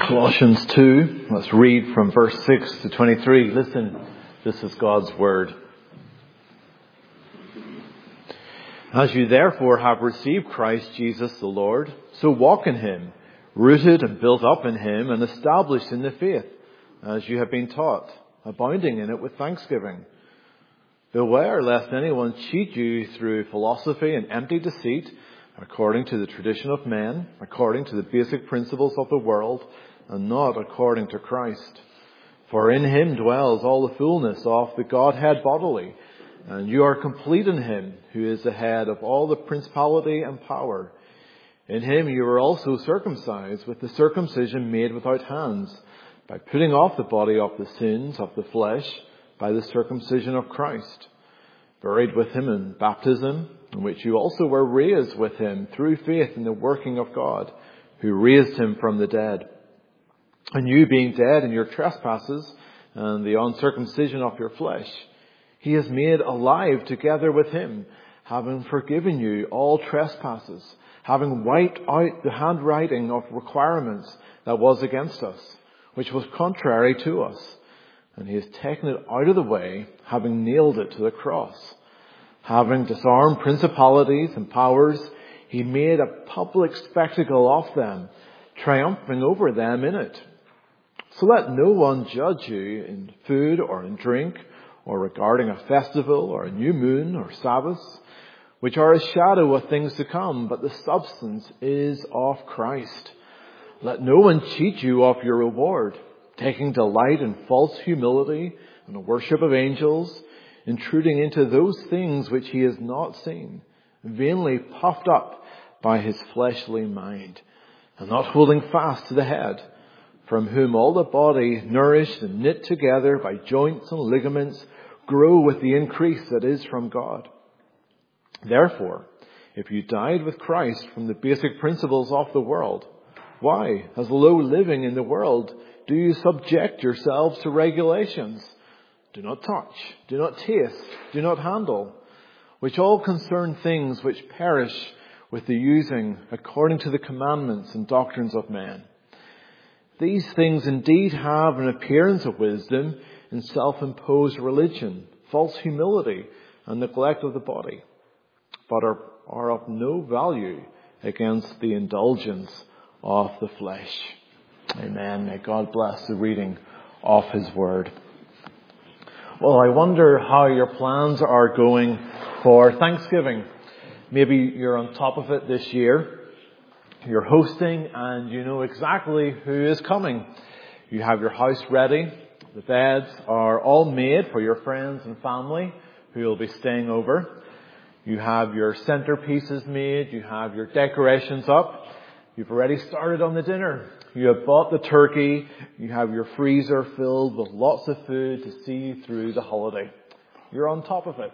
Colossians 2, let's read from verse 6 to 23. Listen, this is God's word. As you therefore have received Christ Jesus the Lord, so walk in him, rooted and built up in him and established in the faith, as you have been taught, abounding in it with thanksgiving. Beware lest anyone cheat you through philosophy and empty deceit, according to the tradition of men, according to the basic principles of the world, and not according to Christ. For in him dwells all the fullness of the Godhead bodily, and you are complete in him, who is the head of all the principality and power. In him you were also circumcised with the circumcision made without hands, by putting off the body of the sins of the flesh by the circumcision of Christ, buried with him in baptism, in which you also were raised with him through faith in the working of God, who raised him from the dead. And you, being dead in your trespasses and the uncircumcision of your flesh, he has made alive together with him, having forgiven you all trespasses, having wiped out the handwriting of requirements that was against us, which was contrary to us. And he has taken it out of the way, having nailed it to the cross. Having disarmed principalities and powers, he made a public spectacle of them, triumphing over them in it. So let no one judge you in food or in drink, or regarding a festival or a new moon or Sabbaths, which are a shadow of things to come, but the substance is of Christ. Let no one cheat you of your reward, taking delight in false humility and the worship of angels, intruding into those things which he has not seen, vainly puffed up by his fleshly mind, and not holding fast to the head, from whom all the body, nourished and knit together by joints and ligaments, grow with the increase that is from God. Therefore, if you died with Christ from the basic principles of the world, why, as low living in the world, do you subject yourselves to regulations? Do not touch, do not taste, do not handle, which all concern things which perish with the using according to the commandments and doctrines of men. These things indeed have an appearance of wisdom in self-imposed religion, false humility, and neglect of the body, but are of no value against the indulgence of the flesh. Amen. May God bless the reading of his word. Well, I wonder how your plans are going for Thanksgiving. Maybe you're on top of it this year. You're hosting and you know exactly who is coming. You have your house ready. The beds are all made for your friends and family who will be staying over. You have your centerpieces made. You have your decorations up. You've already started on the dinner. You have bought the turkey. You have your freezer filled with lots of food to see you through the holiday. You're on top of it.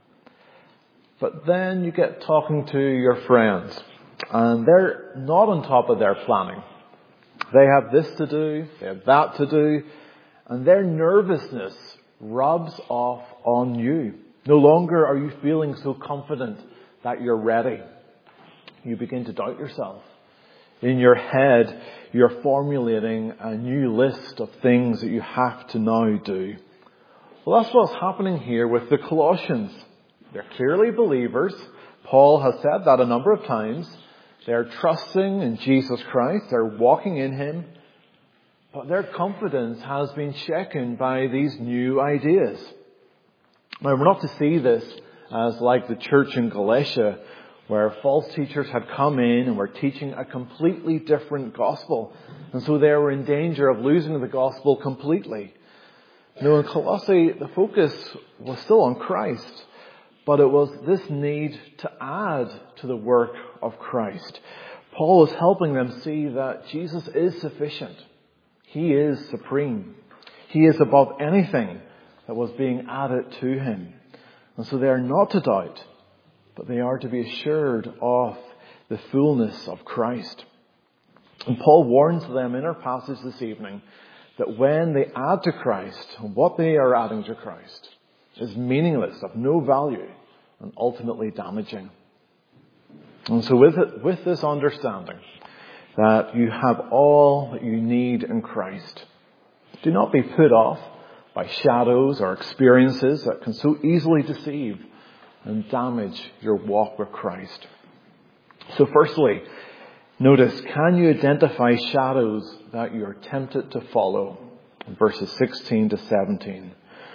But then you get talking to your friends, and they're not on top of their planning. They have this to do, they have that to do, and their nervousness rubs off on you. No longer are you feeling so confident that you're ready. You begin to doubt yourself. In your head, you're formulating a new list of things that you have to now do. Well, that's what's happening here with the Colossians. They're clearly believers. Paul has said that a number of times. They're trusting in Jesus Christ. They're walking in him. But their confidence has been shaken by these new ideas. Now, we're not to see this as like the church in Galatia, where false teachers had come in and were teaching a completely different gospel. And so they were in danger of losing the gospel completely. No, in Colossae, the focus was still on Christ. But it was this need to add to the work of Christ. Paul is helping them see that Jesus is sufficient. He is supreme. He is above anything that was being added to him. And so they are not to doubt, but they are to be assured of the fullness of Christ. And Paul warns them in our passage this evening that when they add to Christ, what they are adding to Christ is meaningless, of no value, and ultimately damaging. And so with this understanding, that you have all that you need in Christ. Do not be put off by shadows or experiences that can so easily deceive and damage your walk with Christ. So firstly, notice, can you identify shadows that you are tempted to follow? In verses 16 to 17.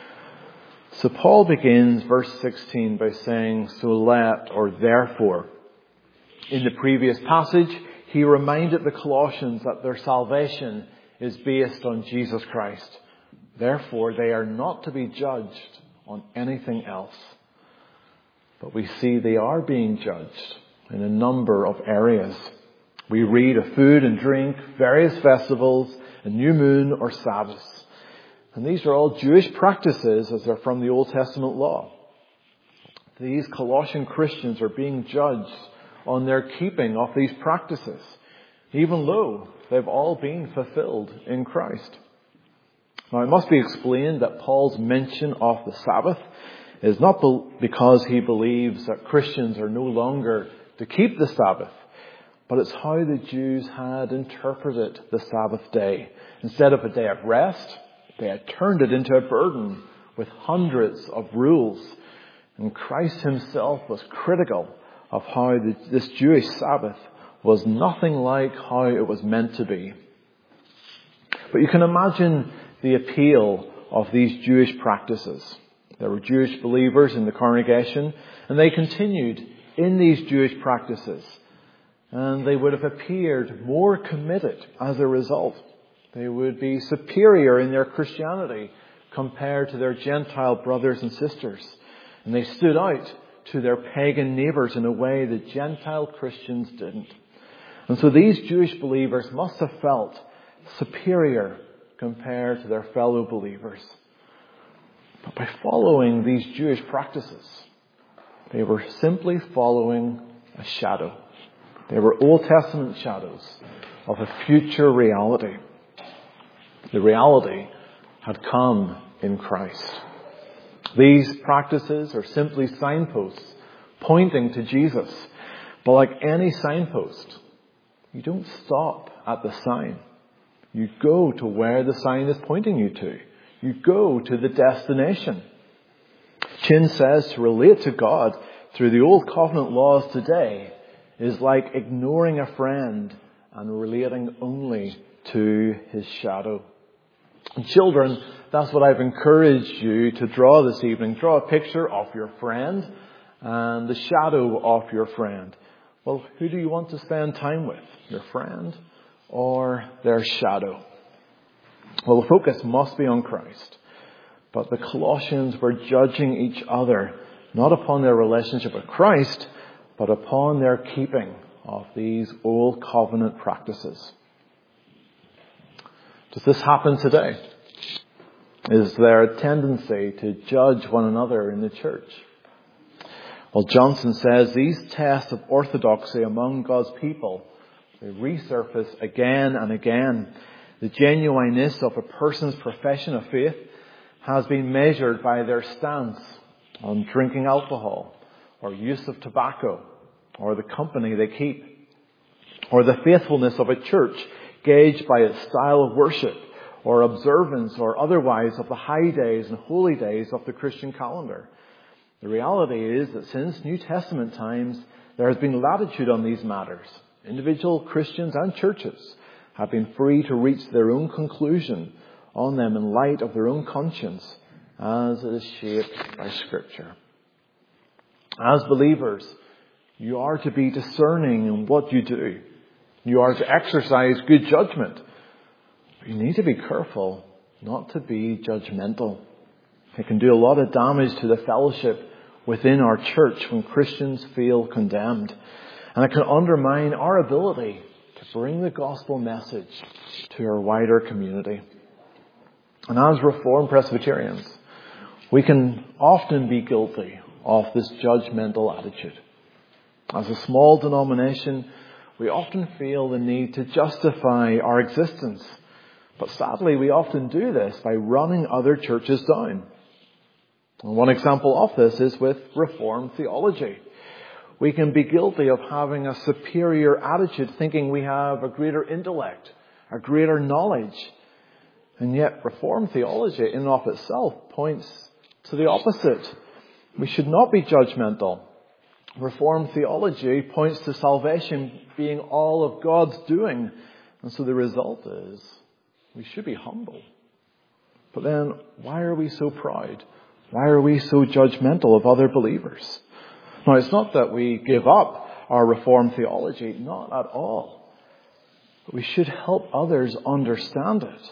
So Paul begins verse 16 by saying, so let, or therefore. In the previous passage, he reminded the Colossians that their salvation is based on Jesus Christ. Therefore, they are not to be judged on anything else. But we see they are being judged in a number of areas. We read of food and drink, various festivals, a new moon or Sabbaths. And these are all Jewish practices as they're from the Old Testament law. These Colossian Christians are being judged on their keeping of these practices, even though they've all been fulfilled in Christ. Now, it must be explained that Paul's mention of the Sabbath is not because he believes that Christians are no longer to keep the Sabbath, but it's how the Jews had interpreted the Sabbath day. Instead of a day of rest, they had turned it into a burden with hundreds of rules. And Christ himself was critical of how this Jewish Sabbath was nothing like how it was meant to be. But you can imagine the appeal of these Jewish practices. There were Jewish believers in the congregation, and they continued in these Jewish practices. And they would have appeared more committed as a result. They would be superior in their Christianity compared to their Gentile brothers and sisters. And they stood out to their pagan neighbours in a way that Gentile Christians didn't. And so these Jewish believers must have felt superior compared to their fellow believers. But by following these Jewish practices, they were simply following a shadow. They were Old Testament shadows of a future reality. The reality had come in Christ. These practices are simply signposts pointing to Jesus. But like any signpost, you don't stop at the sign. You go to where the sign is pointing you to. You go to the destination. Chin says to relate to God through the Old Covenant laws today is like ignoring a friend and relating only to his shadow. And children, that's what I've encouraged you to draw this evening. Draw a picture of your friend and the shadow of your friend. Well, who do you want to spend time with? Your friend or their shadow? Well, the focus must be on Christ. But the Colossians were judging each other not upon their relationship with Christ, but upon their keeping of these old covenant practices. Does this happen today? Is there a tendency to judge one another in the church? Well, Johnson says these tests of orthodoxy among God's people, they resurface again and again. The genuineness of a person's profession of faith has been measured by their stance on drinking alcohol or use of tobacco or the company they keep, or the faithfulness of a church gauged by its style of worship or observance or otherwise of the high days and holy days of the Christian calendar. The reality is that since New Testament times, there has been latitude on these matters. Individual Christians and churches have been free to reach their own conclusion on them in light of their own conscience as it is shaped by Scripture. As believers, you are to be discerning in what you do. You are to exercise good judgment. But you need to be careful not to be judgmental. It can do a lot of damage to the fellowship within our church when Christians feel condemned. And it can undermine our ability to bring the gospel message to our wider community. And as Reformed Presbyterians, we can often be guilty of this judgmental attitude. As a small denomination, we often feel the need to justify our existence. But sadly, we often do this by running other churches down. And one example of this is with Reformed theology. We can be guilty of having a superior attitude, thinking we have a greater intellect, a greater knowledge. And yet Reformed theology in and of itself points to the opposite. We should not be judgmental. Reformed theology points to salvation being all of God's doing. And so the result is we should be humble. But then why are we so proud? Why are we so judgmental of other believers? Now, it's not that we give up our Reformed theology, not at all. But we should help others understand it.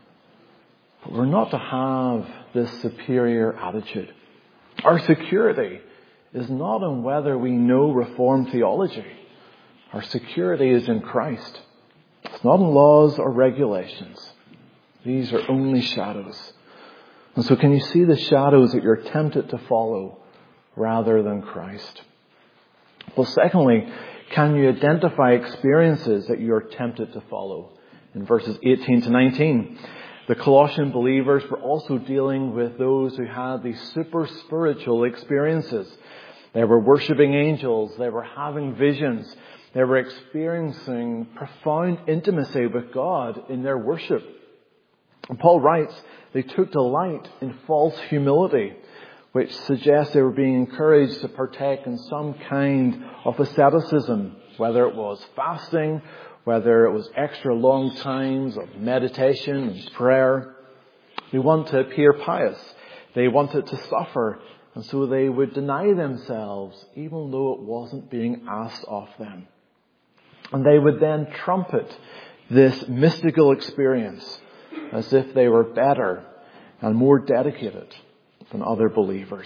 But we're not to have this superior attitude. Our security is not in whether we know Reformed theology. Our security is in Christ. It's not in laws or regulations. These are only shadows. And so can you see the shadows that you're tempted to follow rather than Christ? Well, secondly, can you identify experiences that you're tempted to follow? In verses 18 to 19, the Colossian believers were also dealing with those who had these super spiritual experiences. They were worshipping angels. They were having visions. They were experiencing profound intimacy with God in their worship. And Paul writes, they took delight in false humility, which suggests they were being encouraged to partake in some kind of asceticism, whether it was fasting, whether it was extra long times of meditation and prayer. They want to appear pious. They wanted to suffer, and so they would deny themselves, even though it wasn't being asked of them. And they would then trumpet this mystical experience as if they were better and more dedicated than other believers.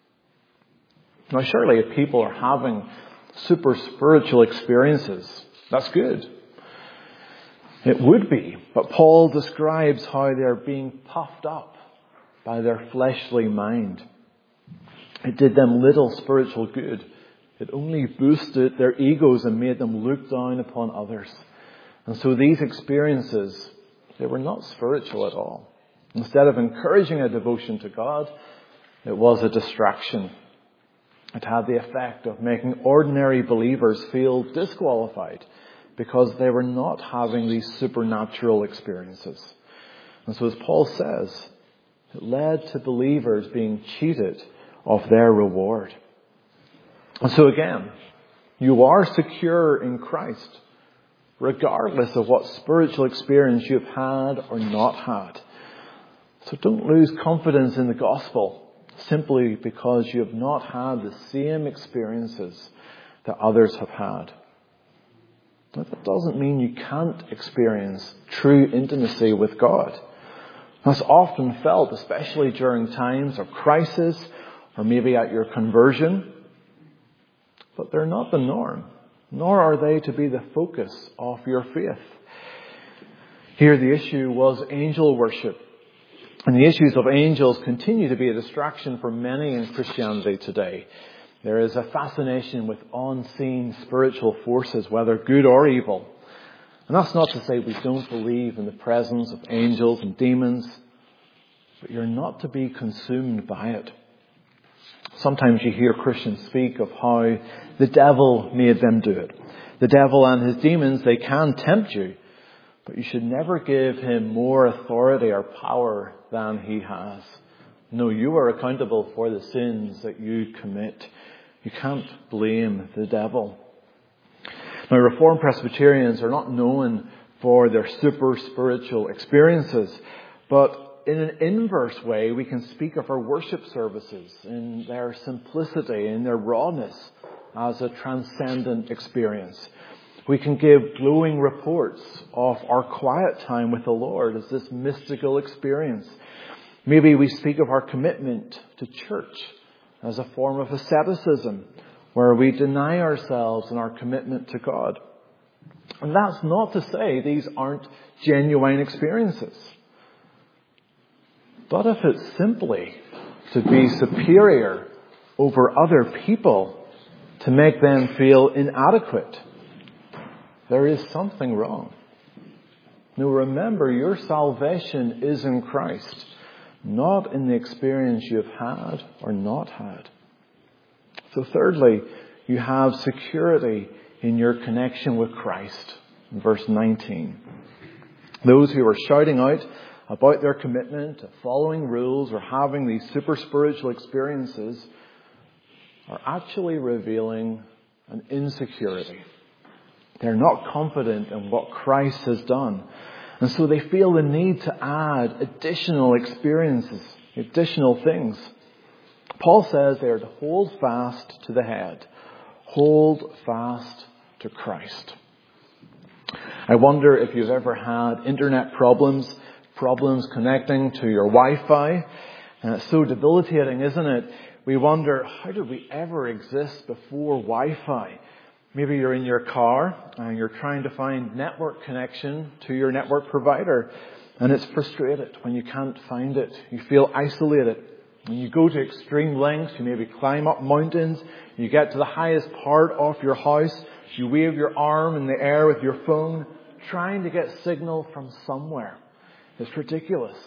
Now, surely if people are having super spiritual experiences, that's good. It would be. But Paul describes how they're being puffed up by their fleshly mind. It did them little spiritual good. It only boosted their egos and made them look down upon others. And so these experiences, they were not spiritual at all. Instead of encouraging a devotion to God, it was a distraction. It had the effect of making ordinary believers feel disqualified because they were not having these supernatural experiences. And so as Paul says, it led to believers being cheated of their reward. And so again, you are secure in Christ, regardless of what spiritual experience you've had or not had. So don't lose confidence in the gospel simply because you have not had the same experiences that others have had. But that doesn't mean you can't experience true intimacy with God. That's often felt, especially during times of crisis or maybe at your conversion. But they're not the norm, nor are they to be the focus of your faith. Here the issue was angel worship. And the issues of angels continue to be a distraction for many in Christianity today. There is a fascination with unseen spiritual forces, whether good or evil. And that's not to say we don't believe in the presence of angels and demons, but you're not to be consumed by it. Sometimes you hear Christians speak of how the devil made them do it. The devil and his demons, they can tempt you, but you should never give him more authority or power than he has. No, you are accountable for the sins that you commit. You can't blame the devil. Now, Reformed Presbyterians are not known for their super spiritual experiences, but in an inverse way, we can speak of our worship services in their simplicity, in their rawness, as a transcendent experience. We can give glowing reports of our quiet time with the Lord as this mystical experience. Maybe we speak of our commitment to church as a form of asceticism, where we deny ourselves in our commitment to God. And that's not to say these aren't genuine experiences. But if it's simply to be superior over other people, to make them feel inadequate, there is something wrong. Now remember, your salvation is in Christ, not in the experience you've had or not had. So thirdly, You have security in your connection with Christ. In verse 19. Those who are shouting out about their commitment to following rules or having these super spiritual experiences are actually revealing an insecurity. They're not confident in what Christ has done. And so they feel the need to add additional experiences, additional things. Paul says they are to hold fast to the head. Hold fast to Christ. I wonder if you've ever had internet problems connecting to your Wi-Fi. And it's so debilitating, isn't it? We wonder, how did we ever exist before Wi-Fi? Maybe you're in your car and you're trying to find network connection to your network provider. And it's frustrated when you can't find it. You feel isolated. When you go to extreme lengths, you maybe climb up mountains. You get to the highest part of your house. You wave your arm in the air with your phone, trying to get signal from somewhere. It's ridiculous.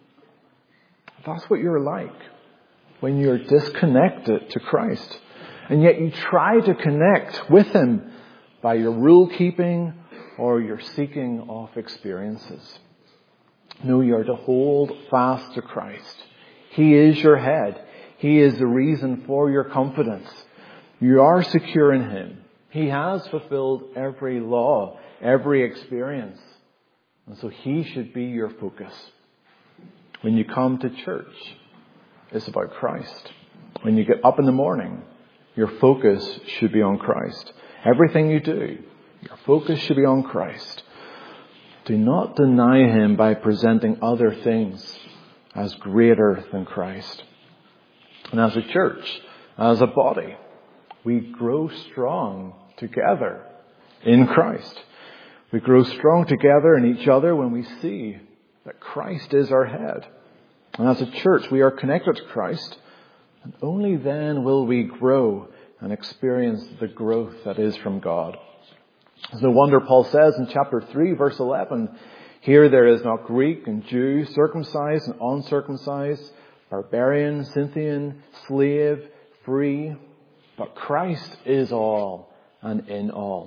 That's what you're like when you're disconnected to Christ. And yet you try to connect with Him by your rule keeping or your seeking of experiences. No, you are to hold fast to Christ. He is your head. He is the reason for your confidence. You are secure in Him. He has fulfilled every law, every experience. And so He should be your focus. When you come to church, it's about Christ. When you get up in the morning, your focus should be on Christ. Everything you do, your focus should be on Christ. Do not deny Him by presenting other things as greater than Christ. And as a church, as a body, we grow strong together in Christ. We grow strong together in each other when we see that Christ is our head. And as a church, we are connected to Christ. And only then will we grow and experience the growth that is from God. It's no wonder Paul says in chapter 3, verse 11, here there is not Greek and Jew, circumcised and uncircumcised, barbarian, Scythian, slave, free, but Christ is all and in all.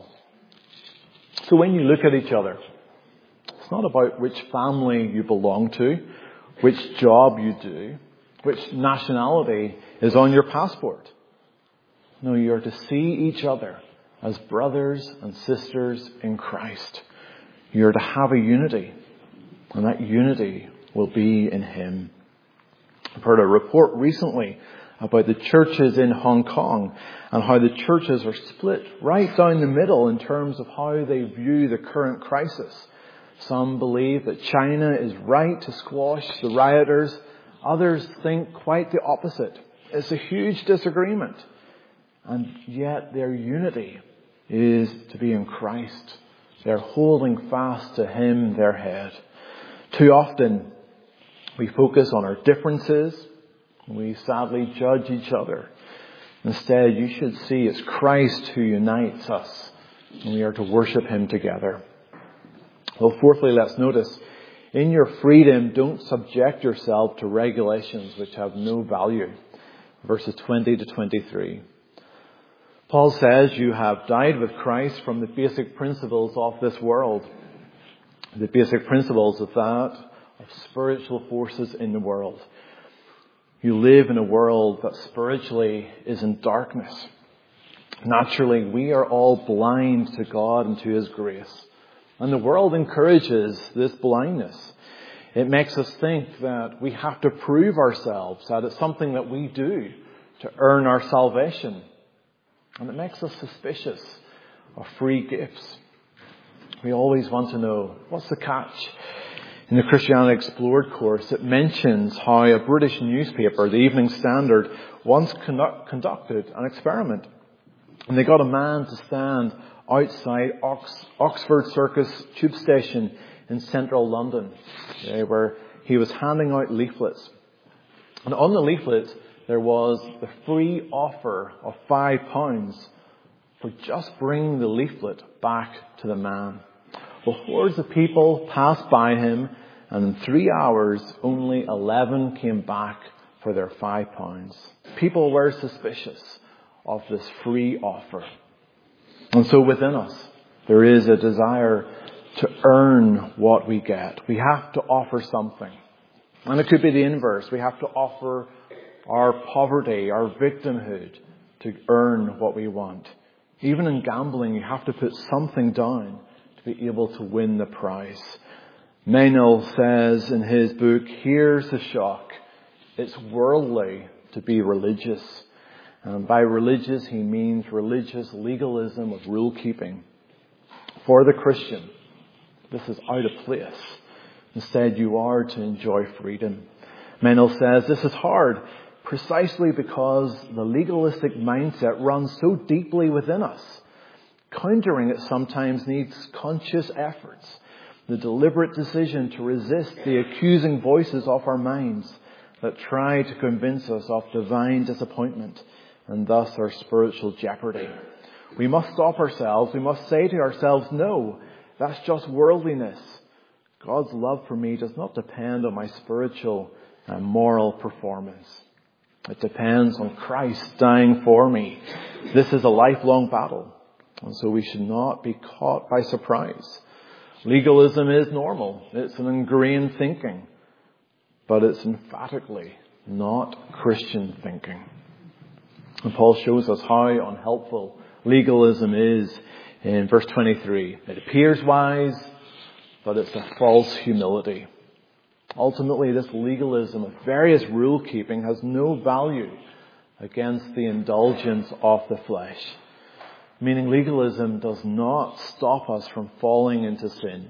So when you look at each other, it's not about which family you belong to, which job you do, which nationality is on your passport. No, you are to see each other as brothers and sisters in Christ. You are to have a unity, and that unity will be in Him. I've heard a report recently about the churches in Hong Kong and how the churches are split right down the middle in terms of how they view the current crisis. Some believe that China is right to squash the rioters. Others think quite the opposite. It's a huge disagreement. And yet their unity is to be in Christ. They're holding fast to Him, their head. Too often we focus on our differences. We sadly judge each other. Instead, you should see it's Christ who unites us, and we are to worship Him together. Well, fourthly, let's notice, in your freedom, don't subject yourself to regulations which have no value. Verses 20 to 23. Paul says you have died with Christ from the basic principles of this world. The basic principles of that, of spiritual forces in the world. You live in a world that spiritually is in darkness. Naturally, we are all blind to God and to His grace. And the world encourages this blindness. It makes us think that we have to prove ourselves, that it's something that we do to earn our salvation. And it makes us suspicious of free gifts. We always want to know, what's the catch? In the Christianity Explored course, it mentions how a British newspaper, the Evening Standard, once conducted an experiment. And they got a man to stand outside Oxford Circus tube station in central London, where he was handing out leaflets. And on the leaflets, there was the free offer of £5 for just bringing the leaflet back to the man. Well, hordes of people passed by him, and in 3 hours, only 11 came back for their £5. People were suspicious of this free offer. And so within us, there is a desire to earn what we get. We have to offer something. And it could be the inverse. We have to offer our poverty, our victimhood, to earn what we want. Even in gambling, you have to put something down to be able to win the prize. Meynell says in his book, here's the shock. It's worldly to be religious. And by religious, he means religious legalism of rule keeping. For the Christian, this is out of place. Instead, you are to enjoy freedom. Meynell says this is hard precisely because the legalistic mindset runs so deeply within us. Countering it sometimes needs conscious efforts, the deliberate decision to resist the accusing voices of our minds that try to convince us of divine disappointment and thus our spiritual jeopardy. We must stop ourselves. We must say to ourselves, no, that's just worldliness. God's love for me does not depend on my spiritual and moral performance. It depends on Christ dying for me. This is a lifelong battle, and so we should not be caught by surprise. Legalism is normal. It's an ingrained thinking, but it's emphatically not Christian thinking. And Paul shows us how unhelpful legalism is in verse 23. It appears wise, but it's a false humility. Ultimately, this legalism of various rule keeping has no value against the indulgence of the flesh. Meaning legalism does not stop us from falling into sin.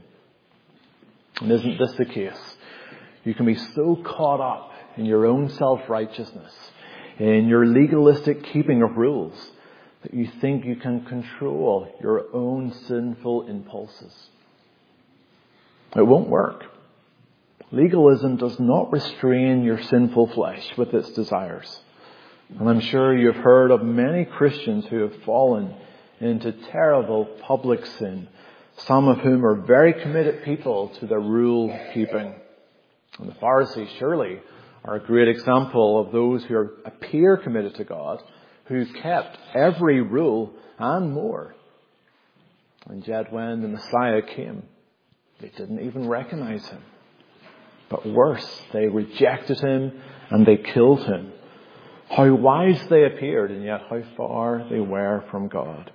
And isn't this the case? You can be so caught up in your own self-righteousness, in your legalistic keeping of rules, that you think you can control your own sinful impulses. It won't work. Legalism does not restrain your sinful flesh with its desires. And I'm sure you've heard of many Christians who have fallen into terrible public sin, some of whom are very committed people to their rule keeping. And the Pharisees surely are a great example of those who appear committed to God, who kept every rule and more. And yet when the Messiah came, they didn't even recognize him. But worse, they rejected him and they killed him. How wise they appeared, and yet how far they were from God.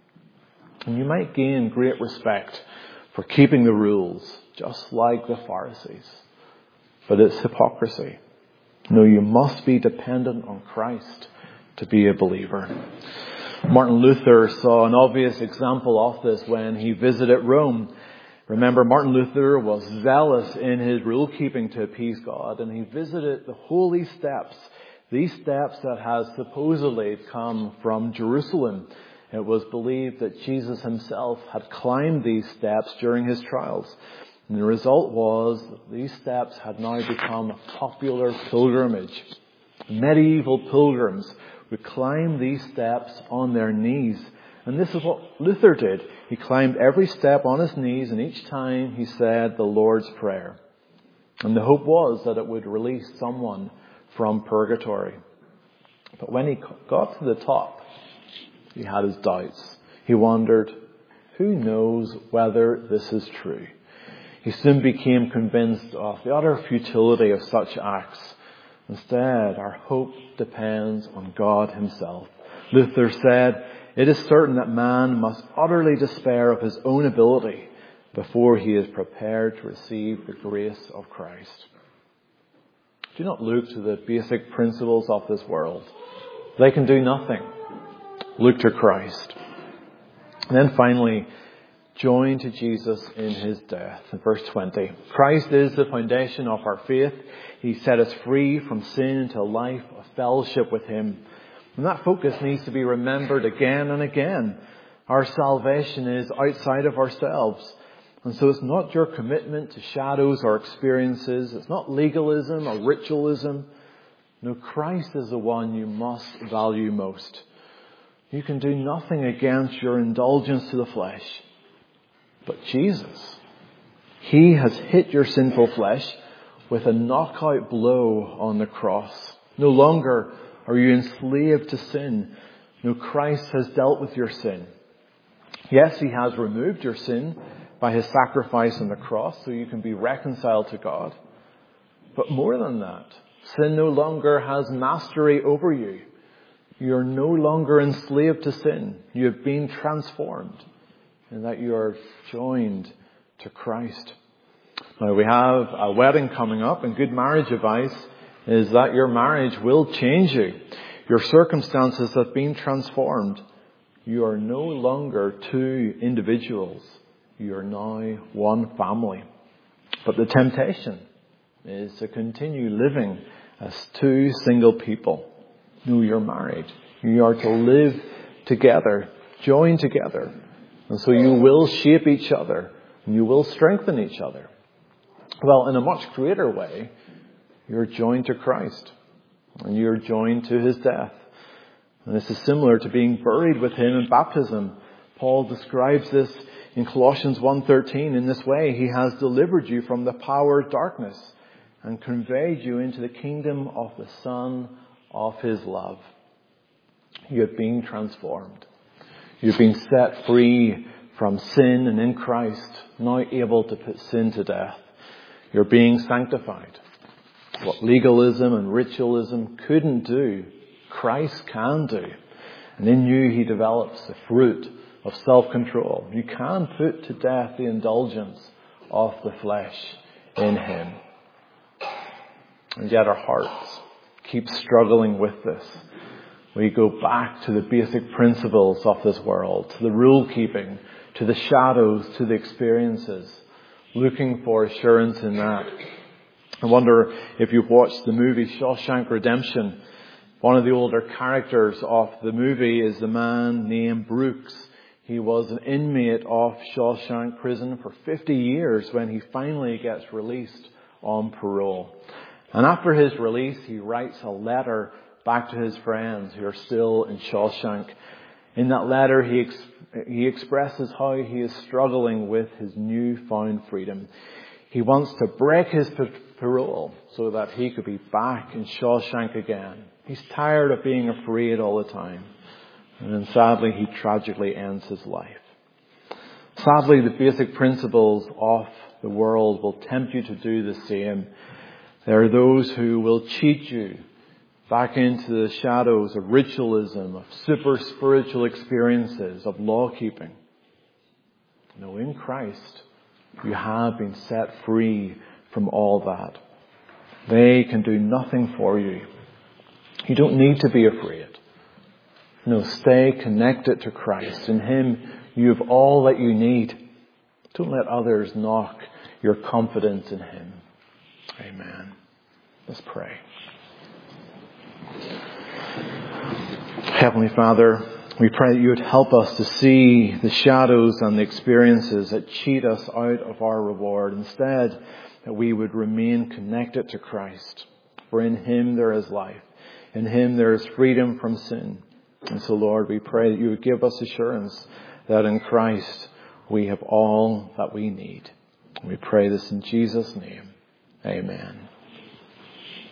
And you might gain great respect for keeping the rules, just like the Pharisees. But it's hypocrisy. No, you must be dependent on Christ to be a believer. Martin Luther saw an obvious example of this when he visited Rome. Remember, Martin Luther was zealous in his rule keeping to appease God, and he visited the holy steps, these steps that had supposedly come from Jerusalem. It was believed that Jesus himself had climbed these steps during his trials. And the result was that these steps had now become a popular pilgrimage. Medieval pilgrims would climb these steps on their knees. And this is what Luther did. He climbed every step on his knees, and each time he said the Lord's Prayer. And the hope was that it would release someone from purgatory. But when he got to the top, he had his doubts. He wondered, who knows whether this is true? He soon became convinced of the utter futility of such acts. Instead, our hope depends on God himself. Luther said, it is certain that man must utterly despair of his own ability before he is prepared to receive the grace of Christ. Do not look to the basic principles of this world. They can do nothing. Look to Christ. And then finally, join to Jesus in his death. In verse 20, Christ is the foundation of our faith. He set us free from sin into a life of fellowship with him. And that focus needs to be remembered again and again. Our salvation is outside of ourselves. And so it's not your commitment to shadows or experiences. It's not legalism or ritualism. No, Christ is the one you must value most. You can do nothing against your indulgence to the flesh. But Jesus, he has hit your sinful flesh with a knockout blow on the cross. No longer are you enslaved to sin, No, Christ has dealt with your sin. Yes, he has removed your sin by his sacrifice on the cross so you can be reconciled to God. But more than that, sin no longer has mastery over you. You are no longer enslaved to sin. You have been transformed in that you are joined to Christ. Now we have a wedding coming up, and good marriage advice is that your marriage will change you. Your circumstances have been transformed. You are no longer two individuals. You are now one family. But the temptation is to continue living as two single people. No, you're married. You are to live together, join together. And so you will shape each other, and you will strengthen each other. Well, in a much greater way, you're joined to Christ, and you're joined to his death. And this is similar to being buried with him in baptism. Paul describes this in Colossians 1:13 in this way: he has delivered you from the power of darkness and conveyed you into the kingdom of the Son of his love. You have been transformed. You've been set free from sin, and in Christ, now able to put sin to death. You're being sanctified. What legalism and ritualism couldn't do, Christ can do. And in you, he develops the fruit of self-control. You can put to death the indulgence of the flesh in him. And yet our hearts keep struggling with this. We go back to the basic principles of this world, to the rule keeping, to the shadows, to the experiences, looking for assurance in that. I wonder if you've watched the movie Shawshank Redemption. One of the older characters of the movie is the man named Brooks. He was an inmate of Shawshank Prison for 50 years when he finally gets released on parole. And after his release, he writes a letter back to his friends who are still in Shawshank. In that letter, he expresses how he is struggling with his newfound freedom. He wants to break his parole so that he could be back in Shawshank again. He's tired of being afraid all the time. And then sadly, he tragically ends his life. Sadly, the basic principles of the world will tempt you to do the same. There are those who will cheat you back into the shadows of ritualism, of super spiritual experiences, of law keeping. No, in Christ, you have been set free from all that. They can do nothing for you. You don't need to be afraid. No, stay connected to Christ. In him, you have all that you need. Don't let others knock your confidence in him. Amen. Let's pray. Heavenly Father, we pray that you would help us to see the shadows and the experiences that cheat us out of our reward. Instead, that we would remain connected to Christ. For in him there is life. In him there is freedom from sin. And so, Lord, we pray that you would give us assurance that in Christ we have all that we need. We pray this in Jesus' name. Amen.